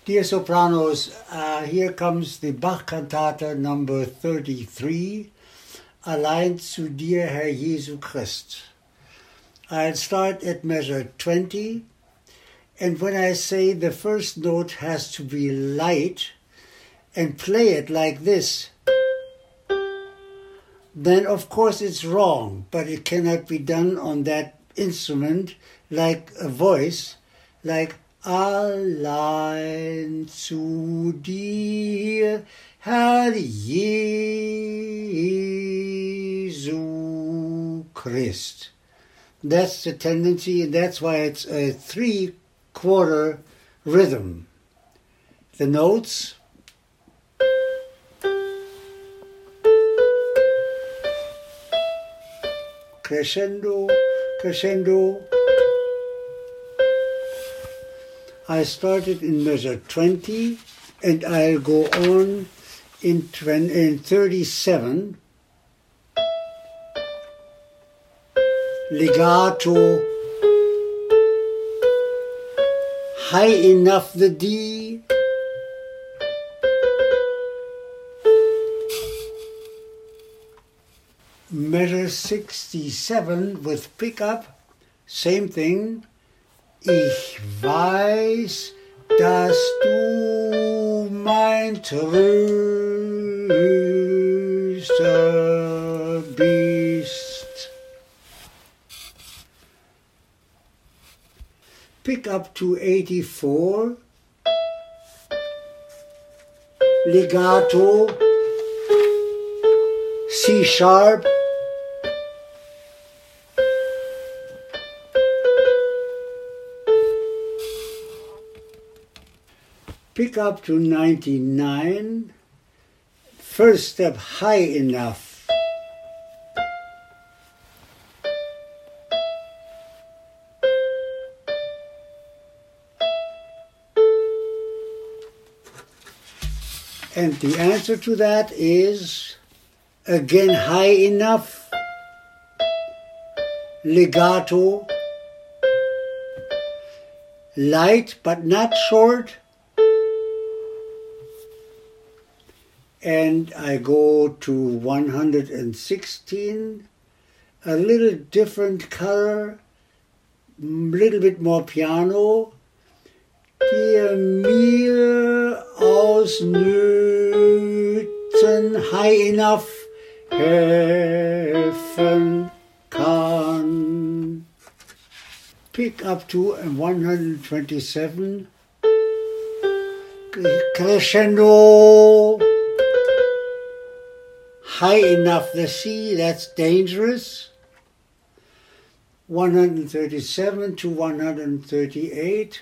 Dear sopranos, here comes the Bach Cantata number 33, Allein zu dir, Herr Jesu Christ. I'll start at measure 20, and when I say the first note has to be light, and play it like this, then of course it's wrong, but it cannot be done on that instrument like a voice, like Allein zu dir, Herr Jesu Christ. That's the tendency, and that's why it's a 3/4 rhythm. The notes: crescendo, crescendo. I started in measure 20, and I'll go on in 37. Legato, high enough the D, measure 67 with pickup, same thing. Ich weiß, dass du mein Tröster bist. Pick up to 84. Legato, C sharp. Pick up to 99, first step high enough. And the answer to that is, again, high enough, legato, light but not short. And I go to 116, a little different color, little bit more piano. Dir mir aus Nöten high enough helfen kann. Pick up to 127, crescendo. High enough the C, that's dangerous. 137 to 138.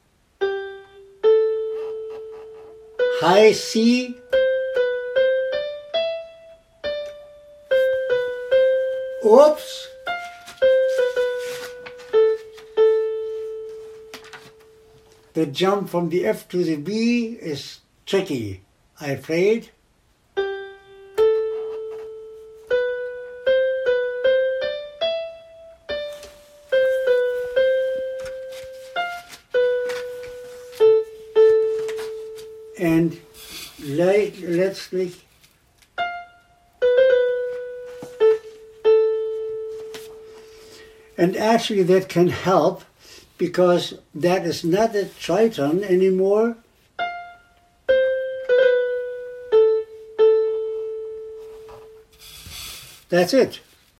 High C. Oops. The jump from the F to the B is tricky, I'm afraid. And letztlich and actually that can help, because that is not a triton anymore. That's it.